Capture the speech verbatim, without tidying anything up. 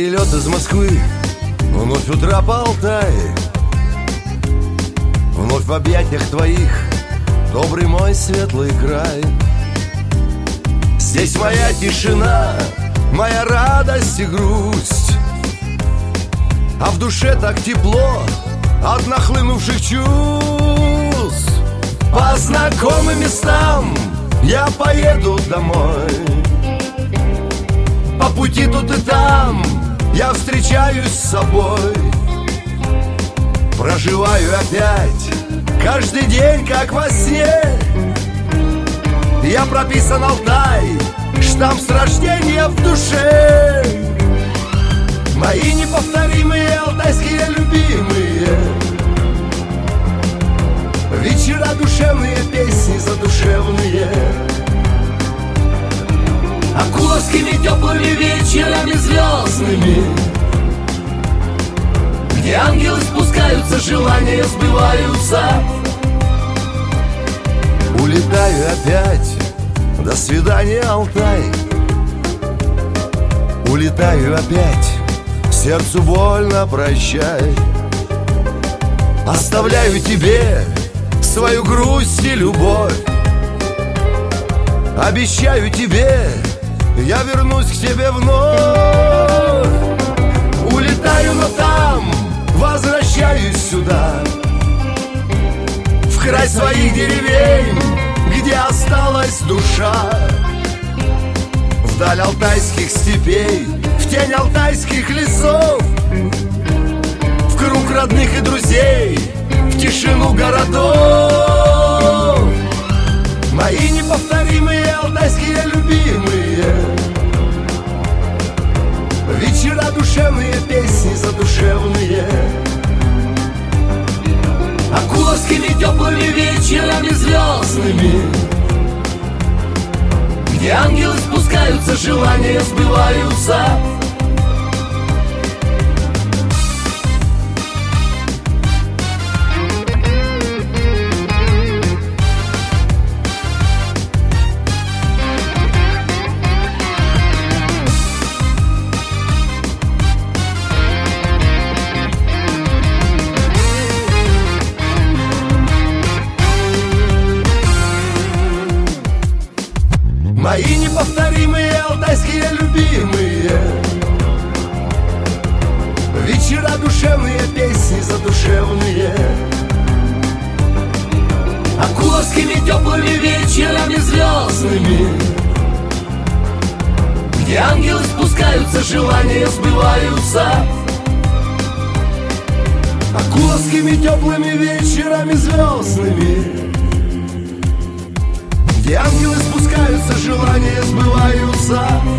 перелет из Москвы, вновь утра по Алтае, вновь в объятиях твоих, добрый мой светлый край. Здесь моя тишина, моя радость и грусть, а в душе так тепло от нахлынувших чувств. По знакомым местам я поеду домой, по пути тут и там я встречаюсь с собой. Проживаю опять каждый день, как во сне. Я прописан Алтай, штамп с рождения в душе. Мои неповторимые алтайские любимые, вечера душевные, песни задушевные. Акуловскими теплыми вечерами звездными, где ангелы спускаются, желания сбываются. Улетаю опять, до свидания, Алтай. Улетаю опять, сердцу больно, прощай. Оставляю тебе свою грусть и любовь. Обещаю тебе, я вернусь к тебе вновь. Улетаю, но там возвращаюсь сюда, в край своих деревень, где осталась душа. Вдаль алтайских степей, в тень алтайских лесов, в круг родных и друзей, в тишину городов. Мои неповторимые алтайские любимые, вечера душевные, песни задушевные. Акуловскими теплыми вечерами звездными, где ангелы спускаются, желания сбываются. Мои неповторимые алтайские любимые, вечера душевные, песни задушевные. Акуловскими теплыми вечерами звездными, где ангелы спускаются, желания сбываются. Акуловскими теплыми вечерами звездными, где ангелы спускаются, желания сбываются.